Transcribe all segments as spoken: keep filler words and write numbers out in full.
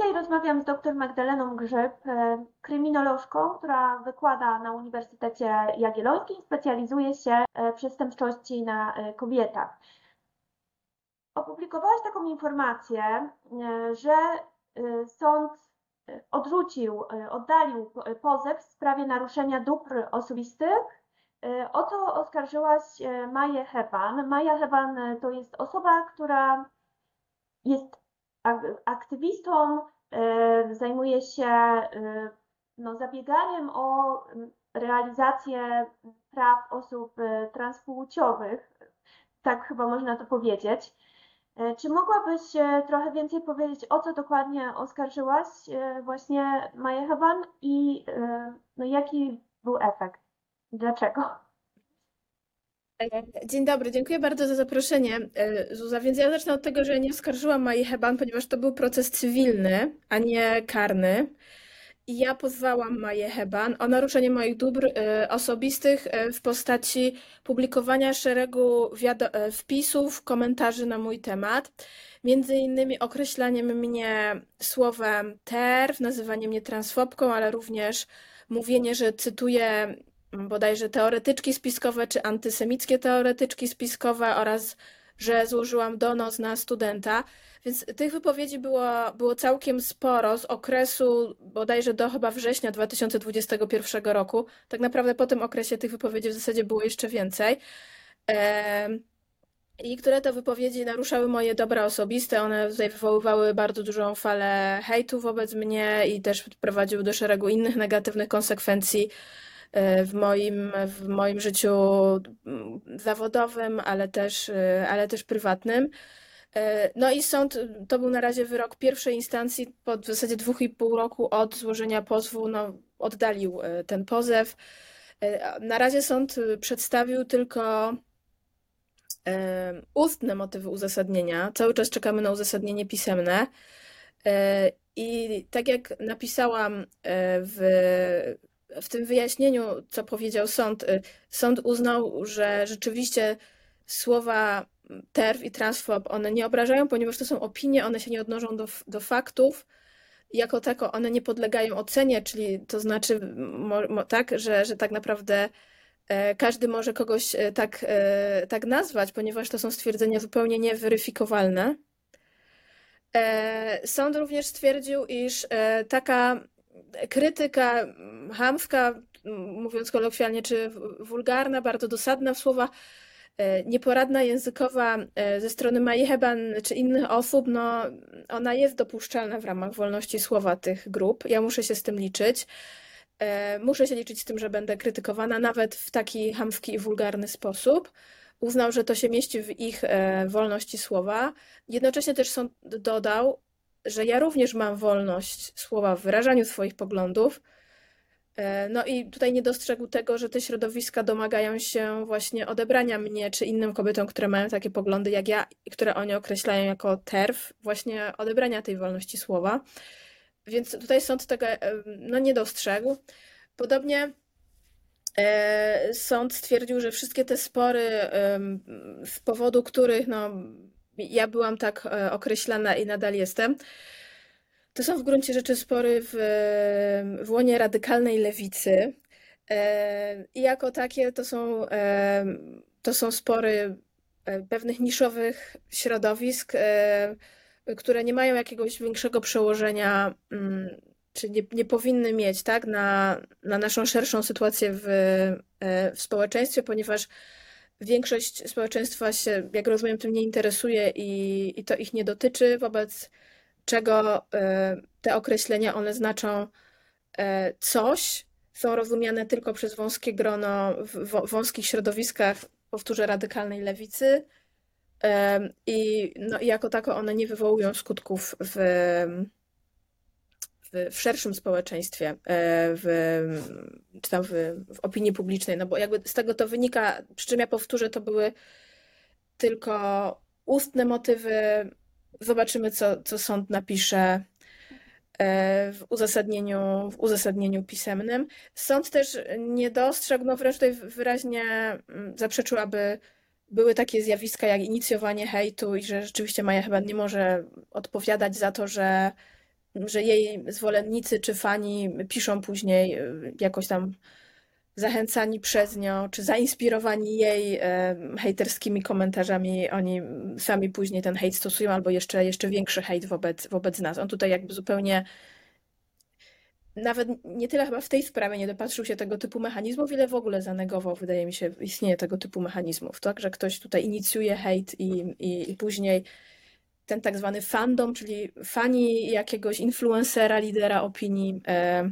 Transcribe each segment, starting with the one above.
Dzisiaj rozmawiam z dr Magdaleną Grzyb, e, kryminolożką, która wykłada na Uniwersytecie Jagiellońskim, specjalizuje się w przestępczości na e, kobietach. Opublikowałaś taką informację, e, że e, sąd e, odrzucił, e, oddalił po- pozew w sprawie naruszenia dóbr osobistych, e, o co oskarżyłaś e, Maję Heban. Maja Heban e, to jest osoba, która jest ak- aktywistą, e, zajmuje się e, no, zabieganiem o m, realizację praw osób e, transpłciowych, tak chyba można to powiedzieć. E, Czy mogłabyś e, trochę więcej powiedzieć, o co dokładnie oskarżyłaś e, właśnie Maję Heban i e, no, jaki był efekt? Dlaczego? Dzień dobry, dziękuję bardzo za zaproszenie, e, Zuza. Więc ja zacznę od tego, że nie oskarżyłam Mai Heban, ponieważ to był proces cywilny, a nie karny. I ja pozwałam Maję Heban o naruszenie moich dóbr e, osobistych e, w postaci publikowania szeregu wiado- e, wpisów, komentarzy na mój temat. Między innymi określaniem mnie słowem TERF, nazywanie mnie transfobką, ale również mówienie, że cytuję bodajże teoretyczki spiskowe czy antysemickie teoretyczki spiskowe oraz że złożyłam donos na studenta. Więc tych wypowiedzi było, było całkiem sporo z okresu bodajże do chyba września dwa tysiące dwudziestego pierwszego roku. Tak naprawdę po tym okresie tych wypowiedzi w zasadzie było jeszcze więcej. Em, I które to wypowiedzi naruszały moje dobra osobiste. One tutaj wywoływały bardzo dużą falę hejtu wobec mnie i też prowadziły do szeregu innych negatywnych konsekwencji e, w moim, w moim życiu mm, zawodowym, ale też, e, ale też prywatnym. E, No i sąd, to był na razie wyrok pierwszej instancji, po w zasadzie dwóch i pół roku od złożenia pozwu, no, oddalił e, ten pozew. E, Na razie sąd e, przedstawił tylko e, ustne motywy uzasadnienia. Cały czas czekamy na uzasadnienie pisemne. E, I tak jak napisałam e, w, w tym wyjaśnieniu, co powiedział sąd, e, sąd uznał, że rzeczywiście słowa TERF i transfob, one nie obrażają, ponieważ to są opinie, one się nie odnoszą do, do faktów. Jako tako one nie podlegają ocenie, czyli to znaczy mo, mo, tak, że, że tak naprawdę e, każdy może kogoś e, tak, e, tak nazwać, ponieważ to są stwierdzenia zupełnie nieweryfikowalne. E, Sąd również stwierdził, iż e, taka krytyka mm, chamska, m, mówiąc kolokwialnie, czy w- wulgarna, bardzo dosadna w słowa, e, nieporadna językowa e, ze strony Mai Heban czy innych osób, no ona jest dopuszczalna w ramach wolności słowa tych grup. Ja muszę się z tym liczyć. E, Muszę się liczyć z tym, że będę krytykowana nawet w taki chamski i wulgarny sposób. Uznał, że to się mieści w ich e, wolności słowa. Jednocześnie też sąd dodał, że ja również mam wolność słowa w wyrażaniu swoich poglądów. E, No i tutaj nie dostrzegł tego, że te środowiska domagają się właśnie odebrania mnie czy innym kobietom, które mają takie poglądy jak ja i które oni określają jako TERF, właśnie odebrania tej wolności słowa. Więc tutaj sąd tego e, no, nie dostrzegł. Podobnie e, sąd stwierdził, że wszystkie te spory, em, z powodu których no, ja byłam tak e, określana i nadal jestem, to są w gruncie rzeczy spory w, w łonie radykalnej lewicy. E, I jako takie to są, e, to są spory e, pewnych niszowych środowisk, e, które nie mają jakiegoś większego przełożenia, mm, czy nie, nie powinny mieć, tak, na, na naszą szerszą sytuację w, e, w społeczeństwie, ponieważ większość społeczeństwa się, jak rozumiem, tym nie interesuje i, i to ich nie dotyczy, wobec czego e, te określenia, one znaczą e, coś, są rozumiane tylko przez wąskie grono w w- wąskich środowiskach, powtórzę, radykalnej lewicy. Em, I, no, i jako tako one nie wywołują skutków w, w, w szerszym społeczeństwie, e, w, czy tam w, w opinii publicznej, no bo jakby z tego to wynika, przy czym ja powtórzę, to były tylko ustne motywy. Zobaczymy, co, co sąd napisze e, w uzasadnieniu, w uzasadnieniu pisemnym. Sąd też nie dostrzegł, no wręcz tutaj wyraźnie mm, zaprzeczył, aby były takie zjawiska jak inicjowanie hejtu i że rzeczywiście Maja chyba nie może odpowiadać za to, że że jej zwolennicy czy fani piszą później y, jakoś tam zachęcani przez nią, czy zainspirowani jej e, hejterskimi komentarzami, oni sami później ten hejt stosują, albo jeszcze, jeszcze większy hejt wobec, wobec nas. On tutaj jakby zupełnie, nawet nie tyle chyba w tej sprawie nie dopatrzył się tego typu mechanizmów, ile w ogóle zanegował, wydaje mi się, istnienie tego typu mechanizmów, tak? Że ktoś tutaj inicjuje hejt i, i, i później ten tak zwany fandom, czyli fani jakiegoś influencera, lidera opinii, e,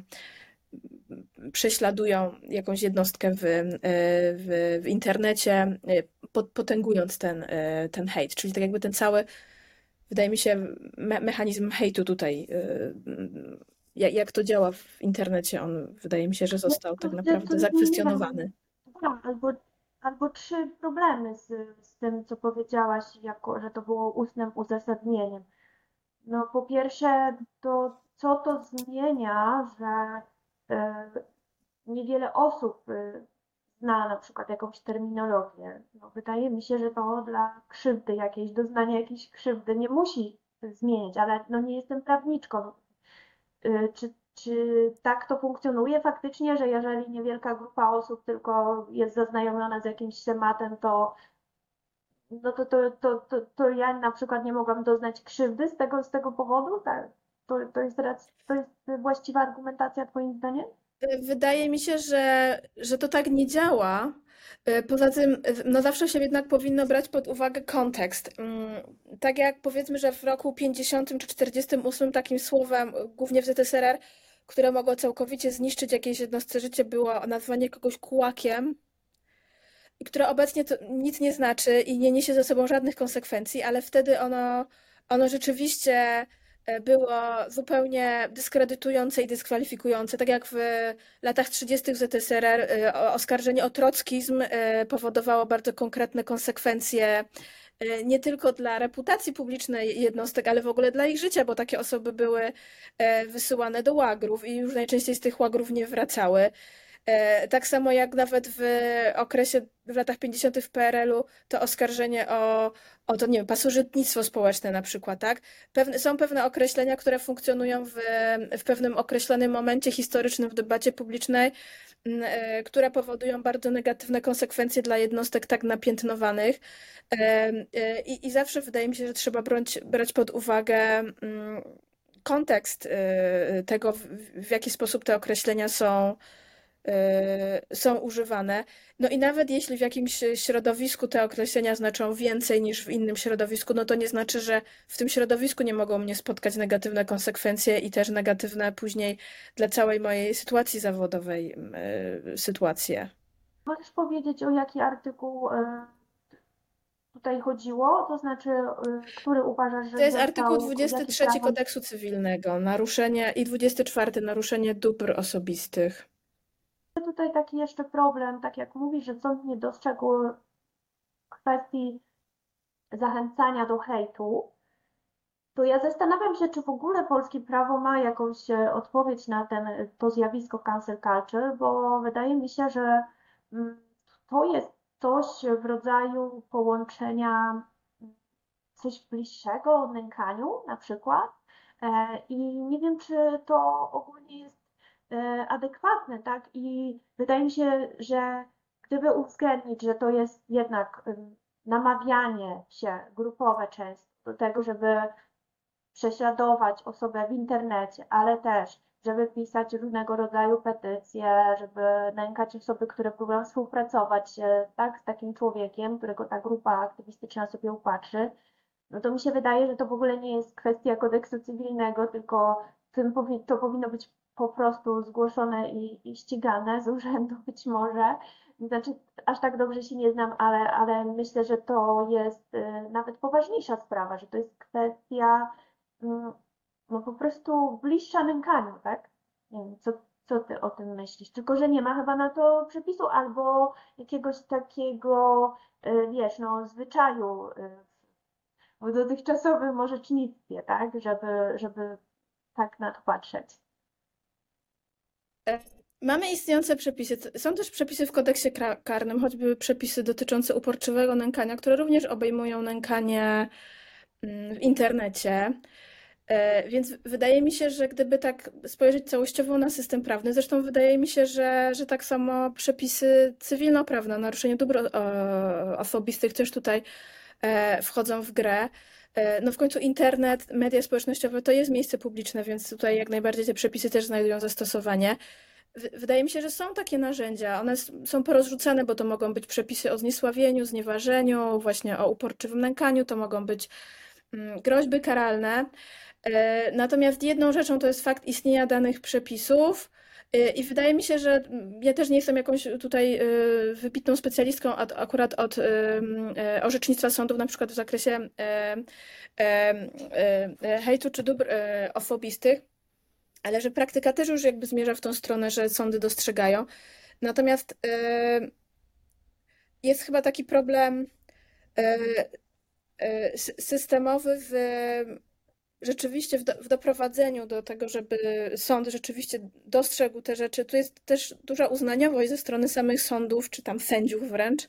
prześladują jakąś jednostkę w, e, w, w internecie, e, potęgując ten, e, ten hejt. Czyli tak jakby ten cały, wydaje mi się, me mechanizm hejtu tutaj, e, jak, jak to działa w internecie, on wydaje mi się, że Ja został tak tylko że naprawdę tu zmieniłam zakwestionowany. dwa albo, albo trzy problemy z, z tym, co powiedziałaś, jako, że to było ustnym uzasadnieniem. No po pierwsze, to co to zmienia, że e, niewiele osób e, zna na przykład jakąś terminologię. No, wydaje mi się, że to dla krzywdy jakiejś, doznania jakiejś krzywdy nie musi zmienić, ale no nie jestem prawniczką. Y, Czy, czy tak to funkcjonuje faktycznie, że jeżeli niewielka grupa osób tylko jest zaznajomiona z jakimś tematem, to no to, to, to, to, to ja na przykład nie mogłam doznać krzywdy z tego, z tego powodu? Tak? To, to jest, rac- to jest właściwa argumentacja twoim zdaniem? Wydaje mi się, że, że to tak nie działa. E, Poza tym, e, no zawsze się jednak powinno brać pod uwagę kontekst. Mm, Tak jak powiedzmy, że w roku pięćdziesiątym czy czterdziestym ósmym takim słowem, e, głównie w Z S R R, które mogło całkowicie zniszczyć jakieś jednostce życie, było nazwanie kogoś kułakiem, i które obecnie to nic nie znaczy i nie niesie ze sobą żadnych konsekwencji, ale wtedy ono, ono rzeczywiście e, było zupełnie dyskredytujące i dyskwalifikujące. Tak jak w latach trzydziestych w Z S R R e, o- oskarżenie o trockizm e, powodowało bardzo konkretne konsekwencje e, nie tylko dla reputacji publicznej jednostek, ale w ogóle dla ich życia, bo takie osoby były e, wysyłane do łagrów i już najczęściej z tych łagrów nie wracały. E, Tak samo jak nawet w okresie, w latach pięćdziesiątych w P R L u, to oskarżenie o, o to, nie wiem, pasożytnictwo społeczne na przykład, tak? Pewne, są pewne określenia, które funkcjonują w, w pewnym określonym momencie historycznym w debacie publicznej, m, e, które powodują bardzo negatywne konsekwencje dla jednostek tak napiętnowanych. E, e, I, i zawsze wydaje mi się, że trzeba brać, brać pod uwagę mm, kontekst e, tego, w, w jaki sposób te określenia są y, są używane. No i nawet jeśli w jakimś środowisku te określenia znaczą więcej niż w innym środowisku, no to nie znaczy, że w tym środowisku nie mogą mnie spotkać negatywne konsekwencje i też negatywne później dla całej mojej sytuacji zawodowej y, sytuacje. Możesz powiedzieć, o jaki artykuł e, tutaj chodziło? To znaczy, e, który uważasz, To że jest artykuł został, dwudziesty jakie trzeci prawo? Kodeksu Cywilnego, naruszenie i dwudziesty czwarty naruszenie dóbr osobistych. Tutaj taki jeszcze problem, tak jak mówisz, że sąd nie dostrzegł kwestii zachęcania do hejtu, to ja zastanawiam się, czy w ogóle polskie prawo ma jakąś e, odpowiedź na ten, to zjawisko cancel culture, bo wydaje mi się, że mm, to jest coś w rodzaju połączenia mm, coś bliższego nękaniu na przykład. E, I nie wiem, czy to ogólnie jest e, adekwatne, tak? I wydaje mi się, że gdyby uwzględnić, że to jest jednak ym, namawianie się grupowe często do tego, żeby prześladować osobę w internecie, ale też, żeby pisać różnego rodzaju petycje, żeby nękać osoby, które próbują współpracować, e, tak, z takim człowiekiem, którego ta grupa aktywistyczna sobie upatrzy, no to mi się wydaje, że to w ogóle nie jest kwestia kodeksu cywilnego, tylko tym powi- to powinno być po prostu zgłoszone i, i ścigane z urzędu być może. Znaczy, aż tak dobrze się nie znam, ale, ale myślę, że to jest y, nawet poważniejsza sprawa, że to jest kwestia mm, no po prostu bliższa nękaniu, tak? Nie wiem, co, co ty o tym myślisz? Tylko, że nie ma chyba na to przepisu albo jakiegoś takiego, y, wiesz, no, zwyczaju y, w dotychczasowym orzecznictwie, tak? Żeby, żeby tak na to patrzeć. E, Mamy istniejące przepisy. Są też przepisy w kodeksie kra- karnym, choćby przepisy dotyczące uporczywego nękania, które również obejmują nękanie mm, w internecie. E, Więc wydaje mi się, że gdyby tak spojrzeć całościowo na system prawny, zresztą wydaje mi się, że, że tak samo przepisy cywilnoprawne o naruszeniu dóbr e, osobistych też tutaj e, wchodzą w grę. E, No w końcu internet, media społecznościowe to jest miejsce publiczne, więc tutaj jak najbardziej te przepisy też znajdują zastosowanie. W- Wydaje mi się, że są takie narzędzia. One s- są porozrzucane, bo to mogą być przepisy o zniesławieniu, znieważeniu, właśnie o uporczywym nękaniu, to mogą być mm, groźby karalne. E, Natomiast jedną rzeczą to jest fakt istnienia danych przepisów. E, I wydaje mi się, że mm, ja też nie jestem jakąś tutaj e, wybitną specjalistką od, akurat od e, m, e, orzecznictwa sądów, na przykład w zakresie e, e, e, e, hejtu czy dóbr e, osobistych, ale że praktyka też już jakby zmierza w tą stronę, że sądy dostrzegają. Natomiast e, jest chyba taki problem e, e, sy- systemowy w rzeczywiście w, do, w doprowadzeniu do tego, żeby sąd rzeczywiście dostrzegł te rzeczy. Tu jest też duża uznaniowość ze strony samych sądów, czy tam sędziów wręcz.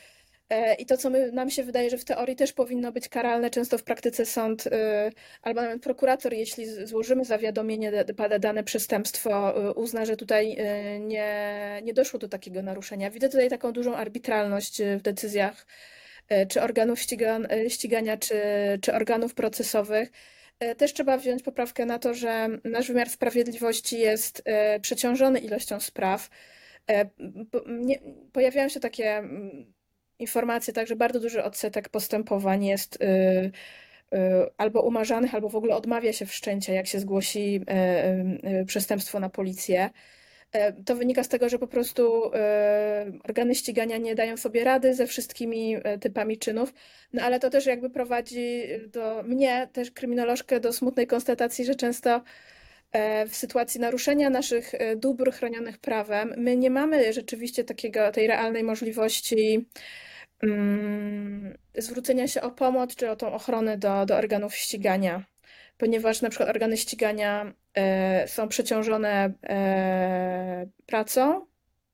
E, I to, co my, nam się wydaje, że w teorii też powinno być karalne, często w praktyce sąd e, albo nawet prokurator, jeśli z- złożymy zawiadomienie, da- pada dane przestępstwo, e, uzna, że tutaj e, nie, nie doszło do takiego naruszenia. Widzę tutaj taką dużą arbitralność e, w decyzjach e, czy organów ścigan- e, ścigania, czy, czy organów procesowych. E, Też trzeba wziąć poprawkę na to, że nasz wymiar sprawiedliwości jest e, przeciążony ilością spraw. E, po- nie, Pojawiają się takie mm, informacje, tak, że bardzo duży odsetek postępowań jest y, y, albo umarzanych, albo w ogóle odmawia się wszczęcia, jak się zgłosi e, y, przestępstwo na policję. E, To wynika z tego, że po prostu e, organy ścigania nie dają sobie rady ze wszystkimi e, typami czynów, no ale to też jakby prowadzi do mnie, też kryminolożkę, do smutnej konstatacji, że często e, w sytuacji naruszenia naszych e, dóbr chronionych prawem, my nie mamy rzeczywiście takiego, tej realnej możliwości mm, zwrócenia się o pomoc czy o tą ochronę do, do organów ścigania, ponieważ na przykład organy ścigania e, są przeciążone e, pracą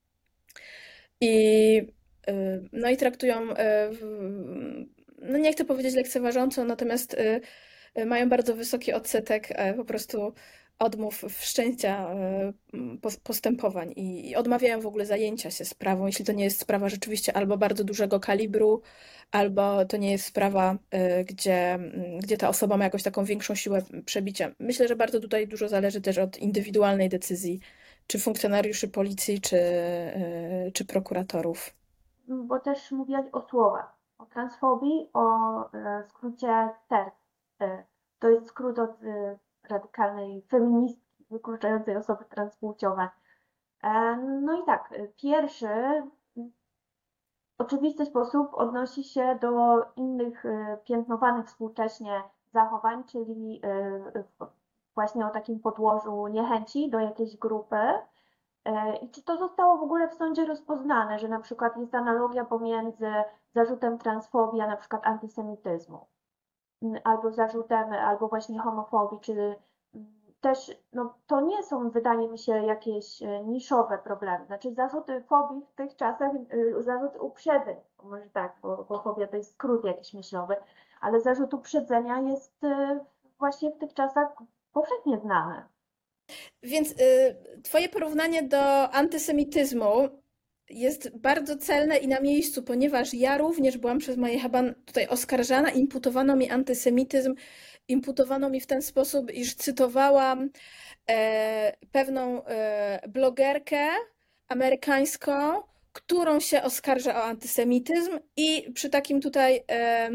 i, e, no i traktują, e, w- no nie chcę powiedzieć lekceważąco, natomiast e, e, mają bardzo wysoki odsetek e, po prostu odmów wszczęcia e, pos- postępowań i, i odmawiają w ogóle zajęcia się sprawą, jeśli to nie jest sprawa rzeczywiście albo bardzo dużego kalibru, albo to nie jest sprawa, e, gdzie, m, gdzie ta osoba ma jakąś taką większą siłę przebicia. Myślę, że bardzo tutaj dużo zależy też od indywidualnej decyzji, czy funkcjonariuszy policji, czy, e, czy prokuratorów. Bo też mówiłaś o słowach, o transfobii, o e, skrócie TERF. E, To jest skrót od e, radykalnej feministki wykluczającej osoby transpłciowe. E, No i tak, e, pierwszy w oczywisty sposób odnosi się do innych e, piętnowanych współcześnie zachowań, czyli e, w- właśnie o takim podłożu niechęci do jakiejś grupy. E, I czy to zostało w ogóle w sądzie rozpoznane, że na przykład jest analogia pomiędzy zarzutem transfobii, a na przykład antysemityzmu, Mm, albo zarzutem, albo właśnie homofobii, czy mm, też, no to nie są, wydaje mi się, jakieś e, niszowe problemy. Znaczy zarzuty fobii w tych czasach, y, zarzuty uprzedzeń, może tak, bo, bo fobia to jest skrót jakiś myślowy, ale zarzut uprzedzenia jest e, właśnie w tych czasach powszechnie znany. Więc y, twoje porównanie do antysemityzmu jest bardzo celne i na miejscu, ponieważ ja również byłam przez Maję Heban tutaj oskarżana, imputowano mi antysemityzm, imputowano mi w ten sposób, iż cytowałam e, pewną e, blogerkę amerykańską, którą się oskarża o antysemityzm i przy takim tutaj e,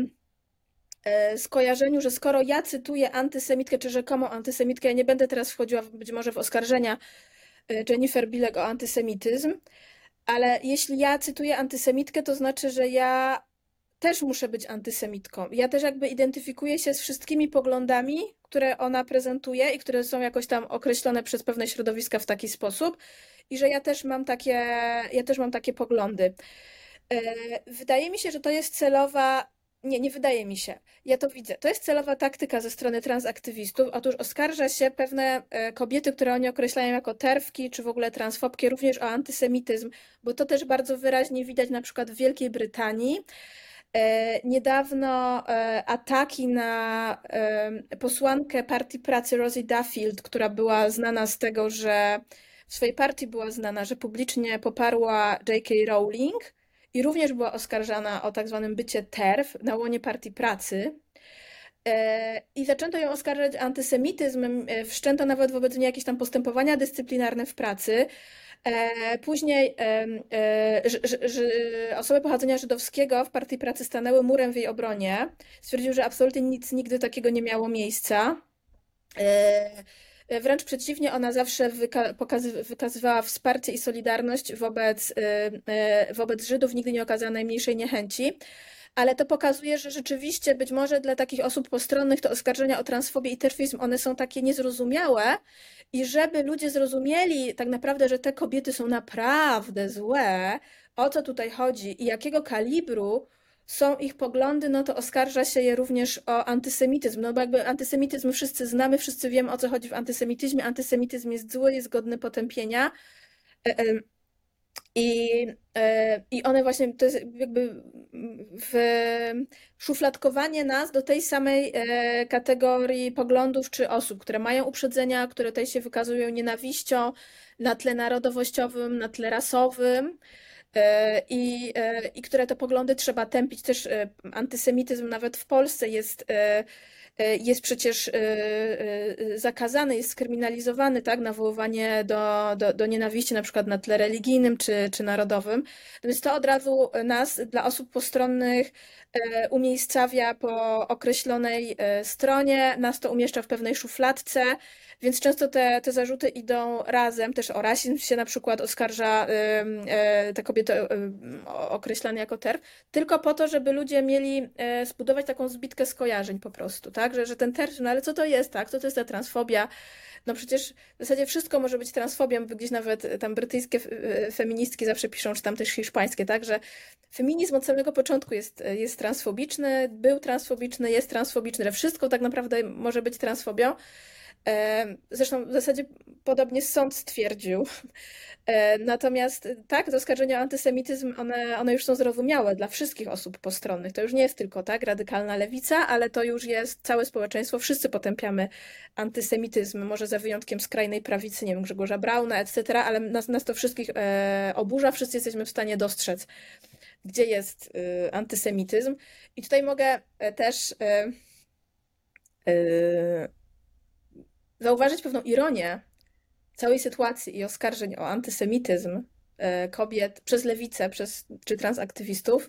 e, skojarzeniu, że skoro ja cytuję antysemitkę, czy rzekomą antysemitkę, ja nie będę teraz wchodziła w- być może w oskarżenia e, Jennifer Bilek o antysemityzm, ale jeśli ja cytuję antysemitkę, to znaczy, że ja też muszę być antysemitką. Ja też jakby identyfikuję się z wszystkimi poglądami, które ona prezentuje i które są jakoś tam określone przez pewne środowiska w taki sposób i że ja też mam takie, ja też mam takie poglądy. E, Wydaje mi się, że to jest celowa. Nie, nie wydaje mi się. Ja to widzę. To jest celowa taktyka ze strony transaktywistów. Otóż oskarża się pewne e, kobiety, które oni określają jako terwki, czy w ogóle transfobkie, również o antysemityzm, bo to też bardzo wyraźnie widać na przykład w Wielkiej Brytanii. E, Niedawno e, ataki na e, posłankę Partii Pracy Rosie Duffield, która była znana z tego, że w swojej partii była znana, że publicznie poparła J K. Rowling i również była oskarżana o tak zwanym bycie TERF na łonie Partii Pracy. E, I zaczęto ją oskarżać antysemityzmem, e, wszczęto nawet wobec niej jakieś tam postępowania dyscyplinarne w pracy. E, Później em, e, ż- ż- ż- osoby pochodzenia żydowskiego w Partii Pracy stanęły murem w jej obronie. Stwierdził, że absolutnie nic nigdy takiego nie miało miejsca. E, e, Wręcz przeciwnie, ona zawsze wyka pokazy wykazywała wsparcie i solidarność wobec, e, e, wobec Żydów, nigdy nie okazała najmniejszej niechęci. Ale to pokazuje, że rzeczywiście być może dla takich osób postronnych te oskarżenia o transfobię i terfizm, one są takie niezrozumiałe i żeby ludzie zrozumieli tak naprawdę, że te kobiety są naprawdę złe, o co tutaj chodzi i jakiego kalibru są ich poglądy, no to oskarża się je również o antysemityzm. No bo jakby antysemityzm wszyscy znamy, wszyscy wiemy, o co chodzi w antysemityzmie. Antysemityzm jest zły, jest godny potępienia. E, e, I, e, I one właśnie, to jest jakby w szufladkowanie nas do tej samej e, kategorii poglądów czy osób, które mają uprzedzenia, które tutaj się wykazują nienawiścią na tle narodowościowym, na tle rasowym. E, I, e, i które te poglądy trzeba tępić. Też e, antysemityzm nawet w Polsce jest, e, e, jest przecież e, e, zakazany, jest skryminalizowany, tak? Nawoływanie do, do, do nienawiści na przykład na tle religijnym czy, czy narodowym. Więc to od razu nas, dla osób postronnych, e, umiejscawia po określonej e, stronie, nas to umieszcza w pewnej szufladce. Więc często te, te zarzuty idą razem. Też o rasizm się na przykład oskarża ym, e, te kobiety ym, o- określane jako TERF, tylko po to, żeby ludzie mieli e, zbudować taką zbitkę skojarzeń po prostu, tak? Że, że ten TERF, no ale co to jest, tak? Co to jest ta transfobia? No przecież w zasadzie wszystko może być transfobią, bo gdzieś nawet tam brytyjskie e, feministki zawsze piszą, czy tam też hiszpańskie, tak? Że feminizm od samego początku jest, jest transfobiczny, był transfobiczny, jest transfobiczny, że wszystko tak naprawdę może być transfobią. E, Zresztą w zasadzie podobnie sąd stwierdził. E, Natomiast tak, te oskarżenia o antysemityzm, one, one już są zrozumiałe dla wszystkich osób postronnych. To już nie jest tylko tak radykalna lewica, ale to już jest całe społeczeństwo. Wszyscy potępiamy antysemityzm, może za wyjątkiem skrajnej prawicy, nie wiem, Grzegorza Brauna, et cetera, ale nas, nas to wszystkich e, oburza. Wszyscy jesteśmy w stanie dostrzec, gdzie jest e, antysemityzm. I tutaj mogę e, też e, e, zauważyć pewną ironię całej sytuacji i oskarżeń o antysemityzm e, kobiet przez lewicę, przez, czy transaktywistów,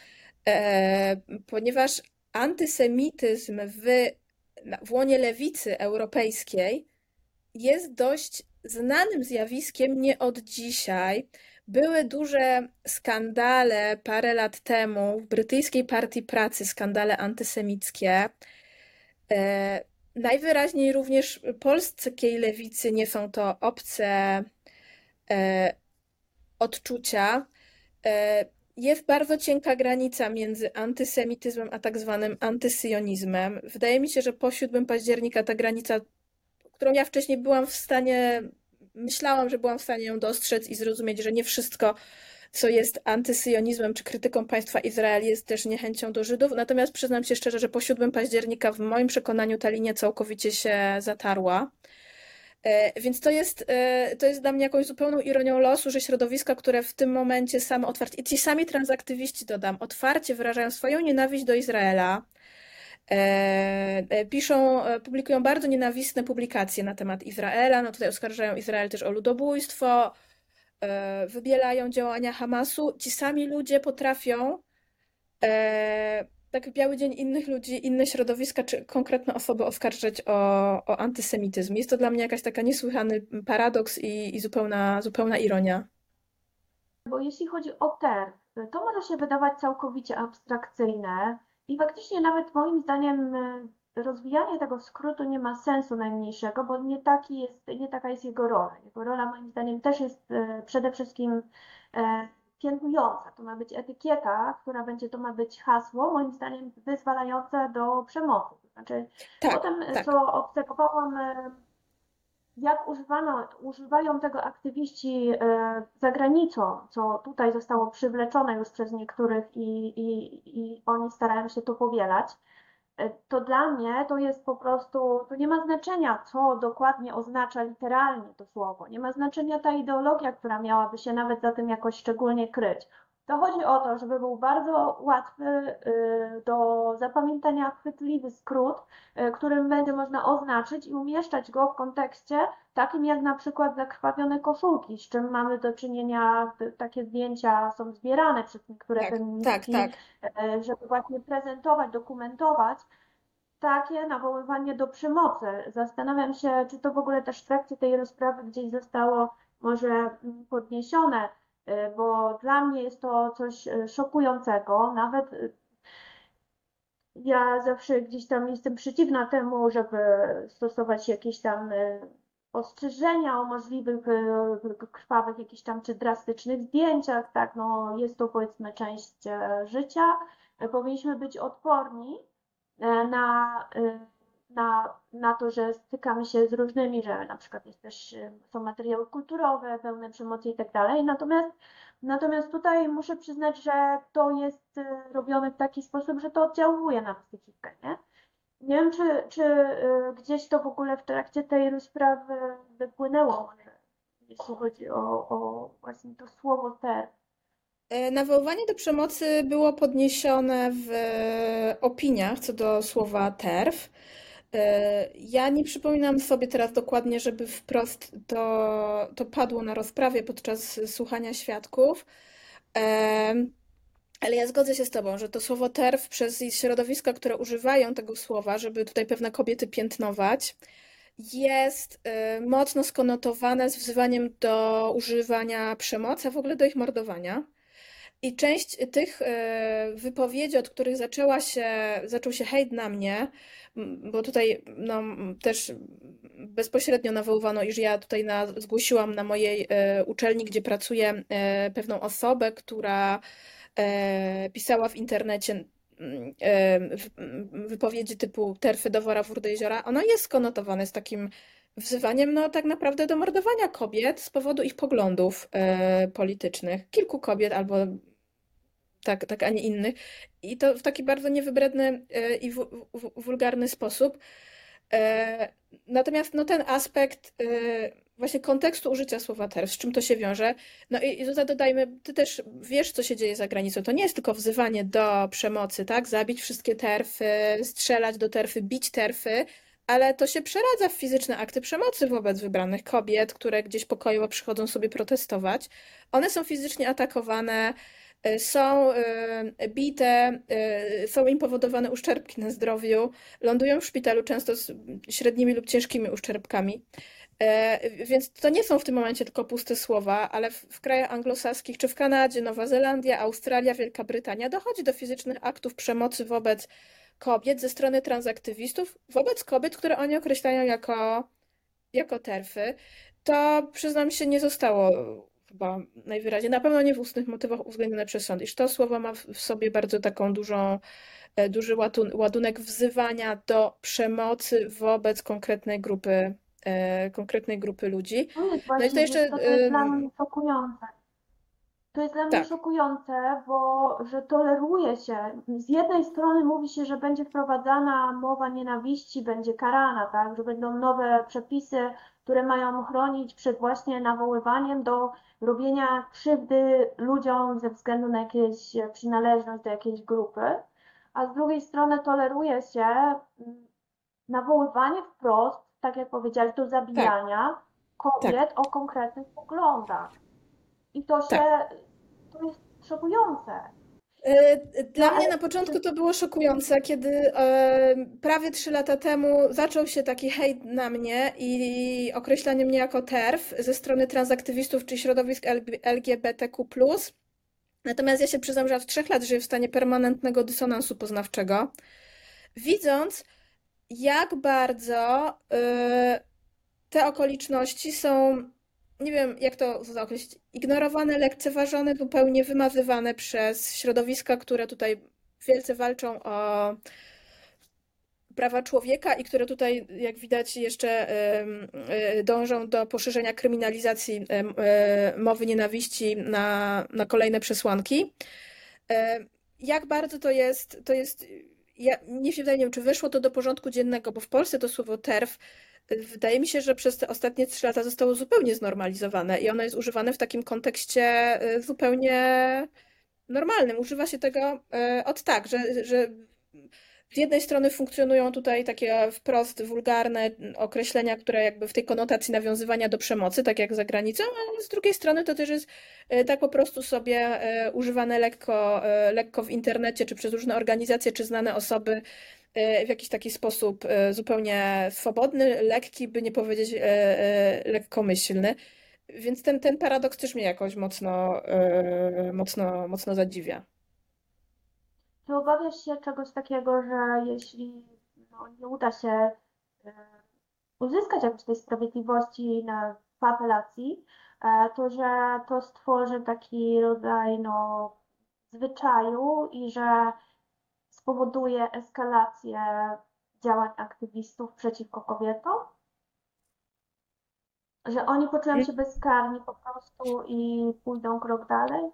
e, ponieważ antysemityzm w, w łonie lewicy europejskiej jest dość znanym zjawiskiem nie od dzisiaj. Były duże skandale parę lat temu w brytyjskiej Partii Pracy, skandale antysemickie. E, Najwyraźniej również polskiej lewicy nie są to obce e, odczucia. E, Jest bardzo cienka granica między antysemityzmem a tak zwanym antysyjonizmem. Wydaje mi się, że po siódmego października ta granica, którą ja wcześniej byłam w stanie, myślałam, że byłam w stanie ją dostrzec i zrozumieć, że nie wszystko, co jest antysyjonizmem czy krytyką państwa Izrael, jest też niechęcią do Żydów. Natomiast przyznam się szczerze, że po siódmego października w moim przekonaniu ta linia całkowicie się zatarła. E, Więc to jest, e, to jest dla mnie jakąś zupełną ironią losu, że środowiska, które w tym momencie same otwarcie, i ci sami transaktywiści, dodam, otwarcie wyrażają swoją nienawiść do Izraela, e, e, piszą, e, publikują bardzo nienawistne publikacje na temat Izraela, no tutaj oskarżają Izrael też o ludobójstwo, e, wybielają działania Hamasu. Ci sami ludzie potrafią e, tak w biały dzień innych ludzi, inne środowiska czy konkretne osoby oskarżać o, o antysemityzm. Jest to dla mnie jakaś taka niesłychany paradoks i, i zupełna, zupełna ironia. Bo jeśli chodzi o TERF, to może się wydawać całkowicie abstrakcyjne i faktycznie nawet moim zdaniem e, rozwijanie tego skrótu nie ma sensu najmniejszego, bo nie taki jest, nie taka jest jego rola. Jego rola moim zdaniem też jest e, przede wszystkim e, piętnująca. To ma być etykieta, która będzie, to ma być hasło, moim zdaniem wyzwalające do przemocy. To znaczy, Tak, potem, tak. co obserwowałam e, jak używano, używają tego aktywiści e, za granicą, co tutaj zostało przywleczone już przez niektórych i, i, i oni starają się to powielać, e, to dla mnie to jest po prostu, to nie ma znaczenia, co dokładnie oznacza literalnie to słowo. Nie ma znaczenia ta ideologia, która miałaby się nawet za tym jakoś szczególnie kryć. To chodzi o to, żeby był bardzo łatwy y, do zapamiętania, chwytliwy skrót, y, którym będzie można oznaczyć i umieszczać go w kontekście takim jak na przykład zakrwawione koszulki, z czym mamy do czynienia, takie zdjęcia są zbierane przez niektóre Tak, tak, feministki, tak. y, żeby właśnie prezentować, dokumentować takie nawoływanie do przemocy. Zastanawiam się, czy to w ogóle też w trakcie tej rozprawy gdzieś zostało może mm, podniesione, y, bo dla mnie jest to coś y, szokującego. Nawet y, ja zawsze gdzieś tam jestem przeciwna temu, żeby stosować jakieś tam y, ostrzeżenia o możliwych y, krwawych jakichś tam czy drastycznych zdjęciach, tak, no jest to powiedzmy część e, życia. E, Powinniśmy być odporni e, na, y, na, na to, że stykamy się z różnymi, że na przykład jest też, y, są materiały kulturowe, pełne przemocy i tak dalej. Natomiast, natomiast tutaj muszę przyznać, że to jest y, robione w taki sposób, że to oddziałuje na psychikę, nie? Nie wiem, czy, czy y, gdzieś to w ogóle w trakcie tej rozprawy wypłynęło, jeśli chodzi o, o właśnie to słowo ter. E, Nawoływanie do przemocy było podniesione w opiniach co do słowa TERF. E, Ja nie przypominam sobie teraz dokładnie, żeby wprost to, to padło na rozprawie podczas słuchania świadków. E, Ale ja zgodzę się z Tobą, że to słowo TERF przez środowiska, które używają tego słowa, żeby tutaj pewne kobiety piętnować, jest e, mocno skonotowane z wzywaniem do używania przemocy, a w ogóle do ich mordowania. I część tych e, wypowiedzi, od których zaczęła się, zaczął się hejt na mnie, m, bo tutaj no, m, też bezpośrednio nawoływano, iż ja tutaj na, zgłosiłam na mojej e, uczelni, gdzie pracuję, e, pewną osobę, która e, pisała w internecie mm, e, w- m, wypowiedzi typu terfy do wora wór do jeziora. Ono jest skonotowane z takim wzywaniem, no tak naprawdę do mordowania kobiet z powodu ich poglądów e, politycznych. Kilku kobiet albo tak, tak, a nie innych. I to w taki bardzo niewybredny e, i wu- wu- wulgarny sposób. E, Natomiast no, ten aspekt e, właśnie kontekstu użycia słowa TERF, z czym to się wiąże, no i, i tutaj dodajmy, ty też wiesz, co się dzieje za granicą. To nie jest tylko wzywanie do przemocy, tak? Zabić wszystkie terfy, strzelać do terfy, bić terfy, ale to się przeradza w fizyczne akty przemocy wobec wybranych kobiet, które gdzieś pokojowo przychodzą sobie protestować. One są fizycznie atakowane, e, są e, bite, e, są im powodowane uszczerbki na zdrowiu, lądują w szpitalu często z średnimi lub ciężkimi uszczerbkami. E, Więc to nie są w tym momencie tylko puste słowa, ale w, w krajach anglosaskich, czy w Kanadzie, Nowa Zelandia, Australia, Wielka Brytania dochodzi do fizycznych aktów przemocy wobec kobiet ze strony transaktywistów, wobec kobiet, które oni określają jako, jako terfy. To przyznam się, nie zostało chyba najwyraźniej, na pewno nie w ustnych motywach uwzględnione przez sąd, iż to słowo ma w w sobie bardzo taką dużą, e, duży łatun- ładunek wzywania do przemocy wobec konkretnej grupy, e, konkretnej grupy ludzi. To jest No i to właśnie, jeszcze, wiesz co, to jest dla ym, mnie szokujące. To jest dla mnie tak, szokujące, bo że toleruje się, z jednej strony mówi się, że będzie wprowadzana mowa nienawiści, będzie karana, tak, że będą nowe przepisy, które mają chronić przed właśnie nawoływaniem do robienia krzywdy ludziom ze względu na jakieś przynależność do jakiejś grupy, a z drugiej strony toleruje się mm, nawoływanie wprost, tak jak powiedziałeś, do tak, zabijania tak, kobiet o konkretnych poglądach. I to się, tak. to jest szokujące. E, No Dla mnie ale na początku to było szokujące, kiedy e, prawie trzy lata temu zaczął się taki hejt na mnie i określanie mnie jako terf ze strony transaktywistów czy środowisk L G B T Q plus. Natomiast ja się przyznam, że od trzech lat żyję w stanie permanentnego dysonansu poznawczego, widząc, jak bardzo y, te okoliczności są, nie wiem jak to określić, ignorowane, lekceważone, zupełnie wymazywane przez środowiska, które tutaj wielce walczą o prawa człowieka i które tutaj, jak widać, jeszcze em, e, dążą do poszerzenia kryminalizacji em, e, mowy nienawiści na, na kolejne przesłanki. E, Jak bardzo to jest, to jest, ja, mnie się wydaje, nie wiem, czy weszło to do porządku dziennego, bo w Polsce to słowo TERF e, wydaje mi się, że przez te ostatnie trzy lata zostało zupełnie znormalizowane i ono jest używane w takim kontekście e, zupełnie normalnym. Używa się tego e, od tak, że, że z jednej strony funkcjonują tutaj takie wprost wulgarne określenia, które jakby w tej konotacji nawiązywania do przemocy, tak jak za granicą, a z drugiej strony to też jest e, tak po prostu sobie e, używane lekko, e, lekko w internecie, czy przez różne organizacje, czy znane osoby e, w jakiś taki sposób e, zupełnie swobodny, lekki, by nie powiedzieć e, e, lekkomyślny. Więc ten, ten paradoks też mnie jakoś mocno, e, mocno, mocno zadziwia. Czy obawiasz się czegoś takiego, że jeśli no, nie uda się e, uzyskać jakiejś tej sprawiedliwości na, w apelacji, e, to że to stworzy taki rodzaj no, zwyczaju i że spowoduje eskalację działań aktywistów przeciwko kobietom? Że oni poczują się bezkarni po prostu i pójdą krok dalej?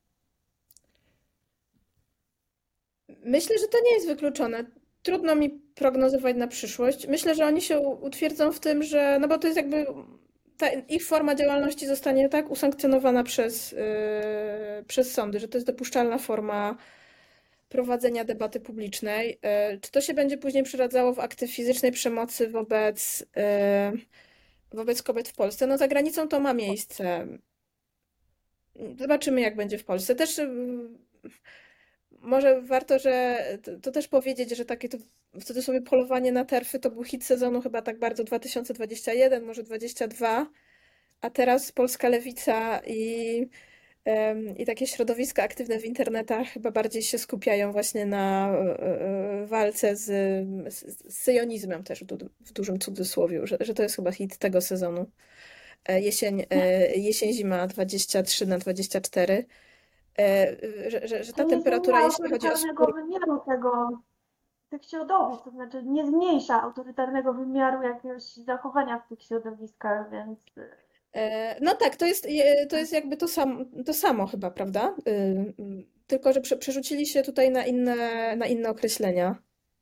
Myślę, że to nie jest wykluczone. Trudno mi prognozować na przyszłość. Myślę, że oni się utwierdzą w tym, że, no bo to jest jakby ta ich forma działalności zostanie tak usankcjonowana przez, yy, przez sądy, że to jest dopuszczalna forma prowadzenia debaty publicznej. Yy, czy to się będzie później przeradzało w akty fizycznej przemocy wobec, yy, wobec kobiet w Polsce? No za granicą to ma miejsce. Zobaczymy, jak będzie w Polsce. Też yy, może warto, że to, to też powiedzieć, że takie to w cudzysłowie polowanie na terfy to był hit sezonu chyba tak bardzo dwa tysiące dwudziesty pierwszy, może dwudziesty drugi, a teraz polska lewica i, em, i takie środowiska aktywne w internetach chyba bardziej się skupiają właśnie na e, e, walce z, z, z syjonizmem też w, du- w dużym cudzysłowie, że, że to jest chyba hit tego sezonu. E, Jesień, e, jesień zima dwadzieścia trzy na dwadzieścia cztery. E, że, że, że To ta nie zmienia temperatura, jeśli chodzi o autorytarnego skór. wymiaru tego, tych środowisk, to znaczy nie zmniejsza autorytarnego wymiaru jakiegoś zachowania w tych środowiskach, więc E, No tak, to jest, je- to jest jakby to, sam, to samo chyba, prawda? Y, y, Tylko, że prze, przerzucili się tutaj na inne, na inne określenia.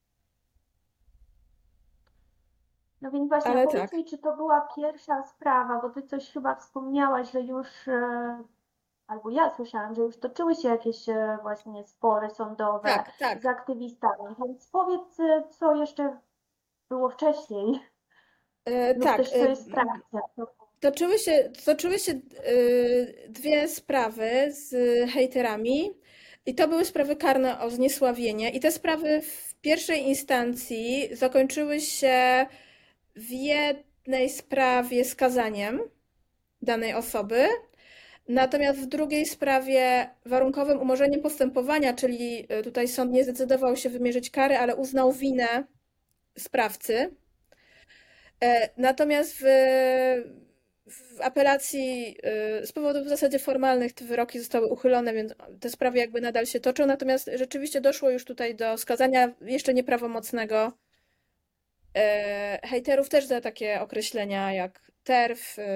no więc właśnie, a Ale powiedz tak. mi, czy to była pierwsza sprawa, bo ty coś chyba wspomniałaś, że już, e, albo ja słyszałam, że już toczyły się jakieś e, właśnie spory sądowe Tak, z tak. aktywistami, więc powiedz, e, co jeszcze było wcześniej E, lub Tak. też co e, jest w trakcie. Toczyły się, toczyły się y, dwie sprawy z hejterami i to były sprawy karne o zniesławienie i te sprawy w pierwszej instancji zakończyły się w jednej sprawie skazaniem danej osoby, natomiast w drugiej sprawie warunkowym umorzeniem postępowania, czyli y, tutaj sąd nie zdecydował się wymierzyć kary, ale uznał winę sprawcy. E, Natomiast w, w apelacji y, z powodów w zasadzie formalnych te wyroki zostały uchylone, więc te sprawy jakby nadal się toczą. Natomiast rzeczywiście doszło już tutaj do skazania jeszcze nieprawomocnego e, hejterów też za takie określenia jak TERF y,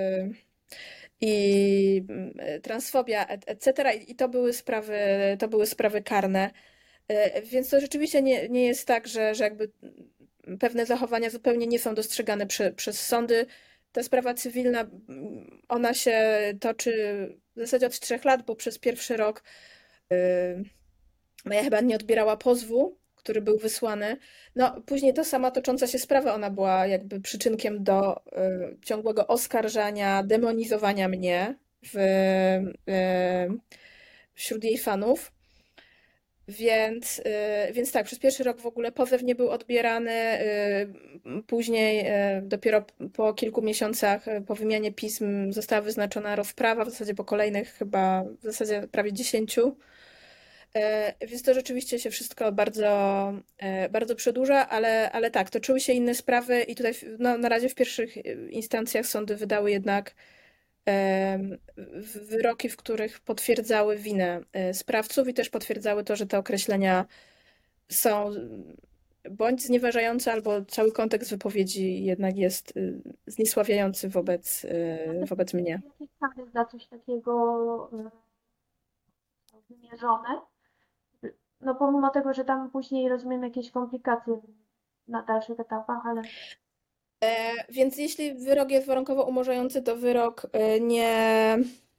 i y, transfobia, et- etc. I i to były sprawy, to były sprawy karne. E, Więc to rzeczywiście nie, nie jest tak, że, że jakby pewne zachowania zupełnie nie są dostrzegane prze, przez sądy. Ta sprawa cywilna, mm, ona się toczy w zasadzie od trzech lat, bo przez pierwszy rok y, Maja chyba nie odbierała pozwu, który był wysłany. No, później ta sama tocząca się sprawa, ona była jakby przyczynkiem do y, ciągłego oskarżania, demonizowania mnie w, y, wśród jej fanów. Więc, y, więc tak, przez pierwszy rok w ogóle pozew nie był odbierany. y, Później, y, dopiero po kilku miesiącach y, po wymianie pism została wyznaczona rozprawa, w zasadzie po kolejnych chyba, w zasadzie prawie dziesięciu. Y, Więc to rzeczywiście się wszystko bardzo, y, bardzo przedłuża, ale, ale tak, toczyły się inne sprawy i tutaj w- no, na razie w pierwszych y, instancjach sądy wydały jednak em, w- wyroki, w których potwierdzały winę e, sprawców i też potwierdzały to, że te określenia są bądź znieważający, albo cały kontekst wypowiedzi jednak jest y, zniesławiający wobec, y, wobec mnie. Jakieś kary za coś takiego y, wymierzone? No pomimo tego, że tam później rozumiem jakieś komplikacje na dalszych etapach, ale E, więc jeśli wyrok jest warunkowo umorzający, to wyrok e, nie,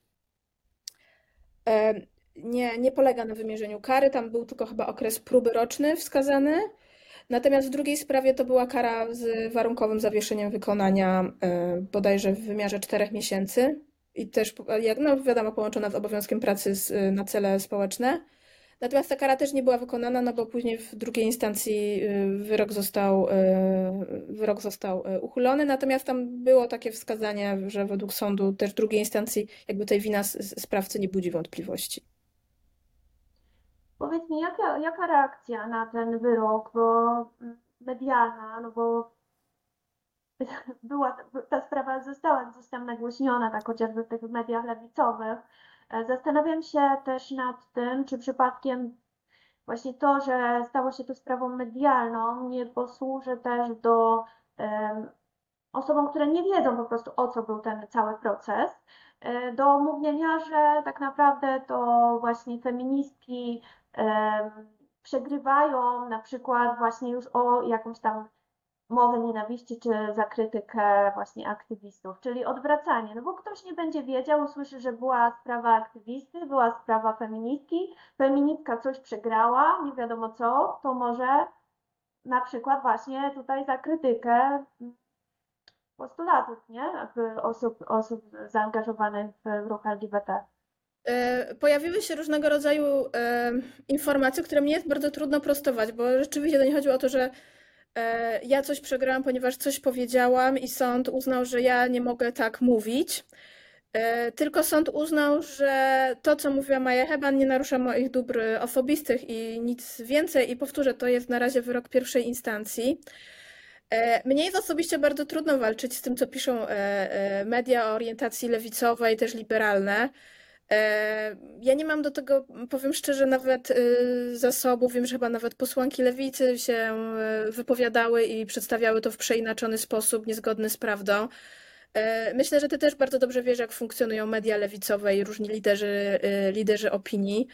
e, nie, nie polega na wymierzeniu kary. Tam był tylko chyba okres próby roczny wskazany. Natomiast w drugiej sprawie to była kara z warunkowym zawieszeniem wykonania, e, bodajże w wymiarze czterech miesięcy. I też, jak no wiadomo, połączona z obowiązkiem pracy z, na cele społeczne. Natomiast ta kara też nie była wykonana, no bo później w drugiej instancji y, wyrok został, y, wyrok został y, uchylony. Natomiast tam było takie wskazanie, że według sądu też drugiej instancji jakby tej wina s- s- sprawcy nie budzi wątpliwości. powiedz mi, jaka, jaka reakcja na ten wyrok, bo mm, medialna, no bo była, ta sprawa została gdzieś tam nagłośniona, tak chociażby w tych mediach lewicowych. E, Zastanawiam się też nad tym, czy przypadkiem właśnie to, że stało się to sprawą medialną, nie posłuży też do em, osobom, które nie wiedzą po prostu o co był ten cały proces, e, do mówienia, że tak naprawdę to właśnie feministki em, przegrywają na przykład właśnie już o jakąś tam mowę nienawiści czy za krytykę właśnie aktywistów, czyli odwracanie, no bo ktoś nie będzie wiedział, usłyszy, że była sprawa aktywisty, była sprawa feministki, feministka coś przegrała, nie wiadomo co, to może na przykład właśnie tutaj za krytykę postulatów, nie? Jakby osób, osób zaangażowanych w ruch L G B T. E, Pojawiły się różnego rodzaju e, informacje, które mnie jest bardzo trudno prostować, bo rzeczywiście to nie chodziło o to, że e, ja coś przegrałam, ponieważ coś powiedziałam i sąd uznał, że ja nie mogę tak mówić. E, Tylko sąd uznał, że to, co mówiła Maja Heban, nie narusza moich dóbr osobistych i nic więcej. I powtórzę, to jest na razie wyrok pierwszej instancji. E, Mnie jest osobiście bardzo trudno walczyć z tym, co piszą e, e, media o orientacji lewicowej, też liberalne. E, Ja nie mam do tego, powiem szczerze, nawet e, zasobów. Wiem, że chyba nawet posłanki lewicy się e, wypowiadały i przedstawiały to w przeinaczony sposób, niezgodny z prawdą. E, Myślę, że ty też bardzo dobrze wiesz, jak funkcjonują media lewicowe i różni liderzy, e, liderzy opinii.